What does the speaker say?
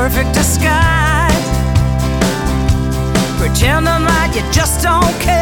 perfect disguise, pretending like you just don't care.